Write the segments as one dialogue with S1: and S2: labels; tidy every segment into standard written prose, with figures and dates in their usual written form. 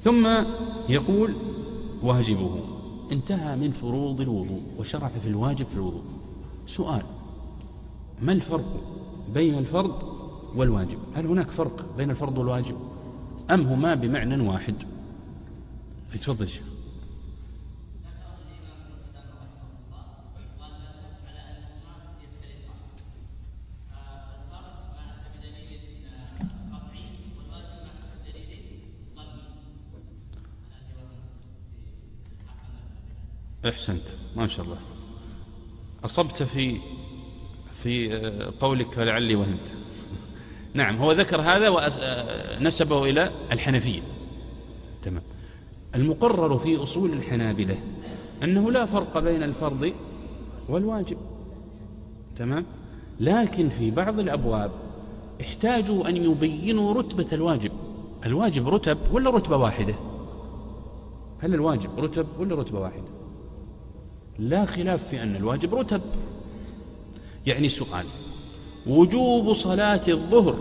S1: ثم يقول واجبه، انتهى من فروض الوضوء وشرع في الواجب في الوضوء. سؤال: ما الفرق بين الفرض والواجب؟ هل هناك فرق بين الفرض والواجب أم هما بمعنى واحد؟ تفضل شيخ. أحسنت ما شاء الله، أصبت في قولك فلعلي وهمت. نعم، هو ذكر هذا ونسبه إلى الحنفية. تمام. المقرر في أصول الحنابلة أنه لا فرق بين الفرض والواجب. تمام. لكن في بعض الأبواب احتاجوا أن يبينوا رتبة الواجب. الواجب رتب ولا رتبة واحدة؟ هل الواجب رتب ولا رتبة واحدة؟ لا خلاف في أن الواجب رتب. يعني سؤال: وجوب صلاة الظهر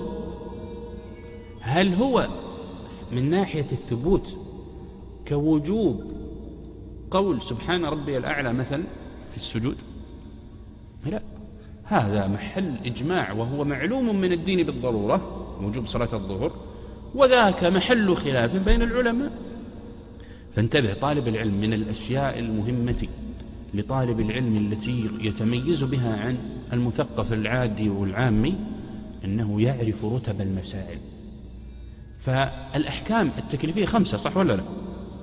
S1: هل هو من ناحية الثبوت كوجوب قول سبحان ربي الأعلى مثلا في السجود؟ لا، هذا محل إجماع وهو معلوم من الدين بالضرورة وجوب صلاة الظهر، وذاك محل خلاف بين العلماء. فانتبه طالب العلم، من الأشياء المهمة لطالب العلم التي يتميز بها عن المثقف العادي والعامي أنه يعرف رتب المسائل. فالأحكام التكليفية 5 صح ولا لا؟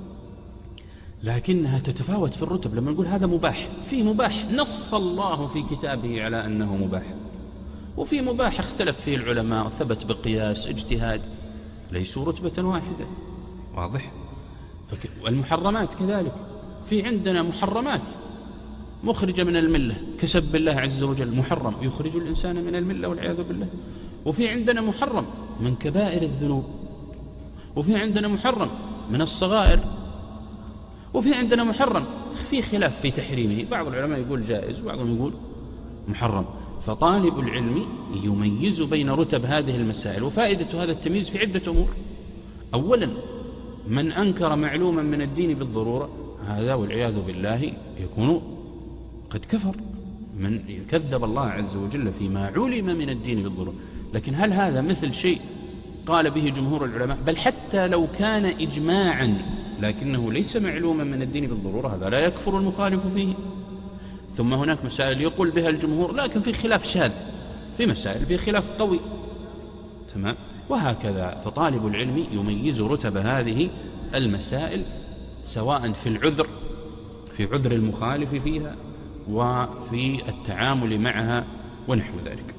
S1: لكنها تتفاوت في الرتب. لما نقول هذا مباح، في مباح نص الله في كتابه على أنه مباح، وفي مباح اختلف فيه العلماء وثبت بقياس اجتهاد، ليسوا رتبة واحدة. واضح؟ والمحرمات كذلك، في عندنا محرمات مخرجة من الملة كسب الله عز وجل، محرم يخرج الإنسان من الملة والعياذ بالله. وفي عندنا محرم من كبائر الذنوب، وفي عندنا محرم من الصغائر، وفي عندنا محرم في خلاف في تحريمه، بعض العلماء يقول جائز وبعضهم يقول محرم. فطالب العلم يميز بين رتب هذه المسائل. وفائدة هذا التمييز في عدة أمور. أولا، من أنكر معلوما من الدين بالضرورة هذا والعياذ بالله يكون قد كفر، من كذب الله عز وجل فيما علم من الدين بالضرورة. لكن هل هذا مثل شيء قال به جمهور العلماء؟ بل حتى لو كان إجماعا لكنه ليس معلوما من الدين بالضرورة هذا لا يكفر المخالف فيه. ثم هناك مسائل يقول بها الجمهور لكن في خلاف شاذ، في مسائل في خلاف قوي. تمام. وهكذا فطالب العلم يميز رتب هذه المسائل سواء في العذر، في عذر المخالف فيها، وفي التعامل معها ونحو ذلك.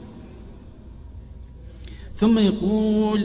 S1: ثم يقول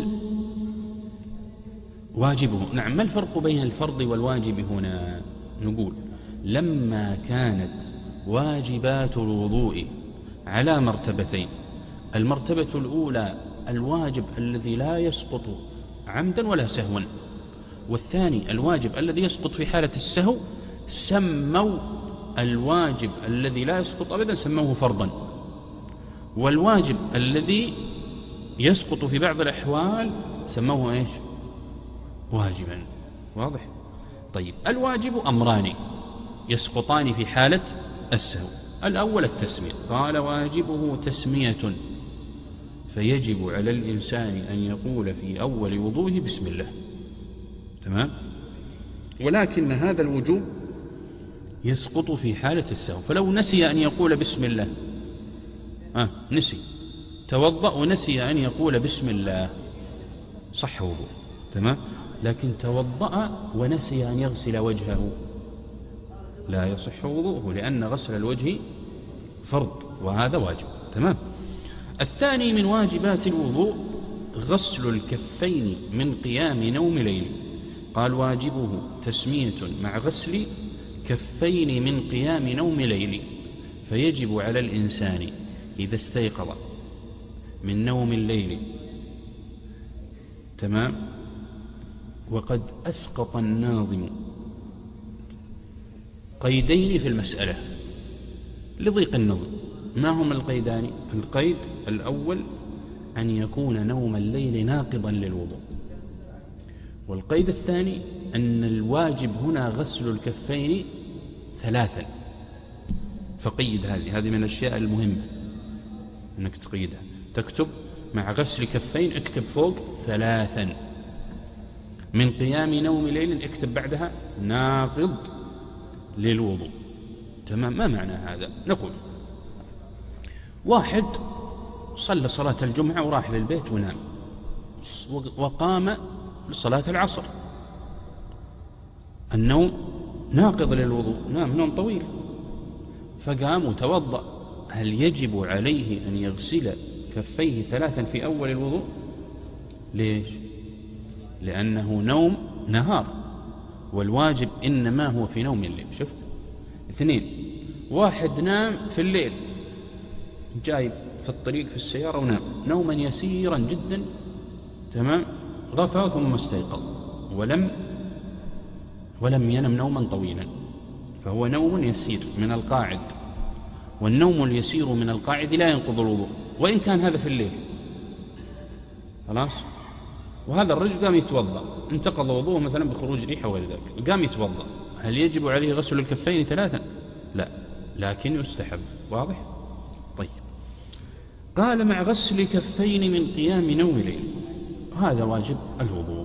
S1: واجبه. نعم، ما الفرق بين الفرض والواجب هنا؟ نقول لما كانت واجبات الوضوء على مرتبتين: المرتبة الأولى الواجب الذي لا يسقط عمدا ولا سهوا، والثاني الواجب الذي يسقط في حالة السهو، سموا الواجب الذي لا يسقط أبدا سموه فرضا، والواجب الذي يسقط في بعض الأحوال سموه إيش؟ واجبا. واضح؟ طيب، الواجب أمران يسقطان في حالة السهو. الأول التسمية، قال واجبه تسمية، فيجب على الإنسان أن يقول في أول وضوءه بسم الله. تمام؟ ولكن هذا الوجوب يسقط في حالة السهو، فلو نسي أن يقول بسم الله، نسي، توضأ ونسي أن يقول بسم الله، صح وضوء. تمام. لكن توضأ ونسي أن يغسل وجهه لا يصح وضوءه، لأن غسل الوجه فرض وهذا واجب. تمام. الثاني من واجبات الوضوء غسل الكفين من قيام نوم ليل، قال واجبه تسمية مع غسل كفين من قيام نوم ليل، فيجب على الإنسان إذا استيقظ من نوم الليل، تمام، وقد أسقط الناظم قيدين في المسألة لضيق النظم. ما هما القيدان؟ القيد الأول أن يكون نوم الليل ناقضا للوضوء، والقيد الثاني أن الواجب هنا غسل الكفين 3. فقيد هذه من الأشياء المهمة أنك تقيدها، تكتب مع غسل كفين اكتب فوق 3. من قيام نوم ليل اكتب بعدها ناقض للوضوء. تمام؟ ما معنى هذا؟ نقول واحد صلى صلاة الجمعة وراح للبيت ونام، وقام لصلاة العصر، النوم ناقض للوضوء، نام نوم طويل، فقام وتوضأ، هل يجب عليه أن يغسل كفيه 3 في أول الوضوء؟ ليش؟ لأنه نوم نهار، والواجب إنما هو في نوم الليل. شفت؟ 2، واحد نام في الليل، جاي في الطريق في السيارة ونام نوما يسيرا جدا، تمام، غفى ثم استيقظ ولم ينم نوما طويلا، فهو نوم يسير من القاعد، والنوم اليسير من القاعد لا ينقض الوضوء وإن كان هذا في الليل. خلاص؟ وهذا الرجل قام يتوضأ، انتقض وضوءه مثلا بخروج ريحة وغير ذلك، قام يتوضأ، هل يجب عليه غسل الكفين 3؟ لا، لكن يستحب. واضح؟ طيب، قال مع غسل كفين من قيام نوم ليل، هذا واجب الوضوء.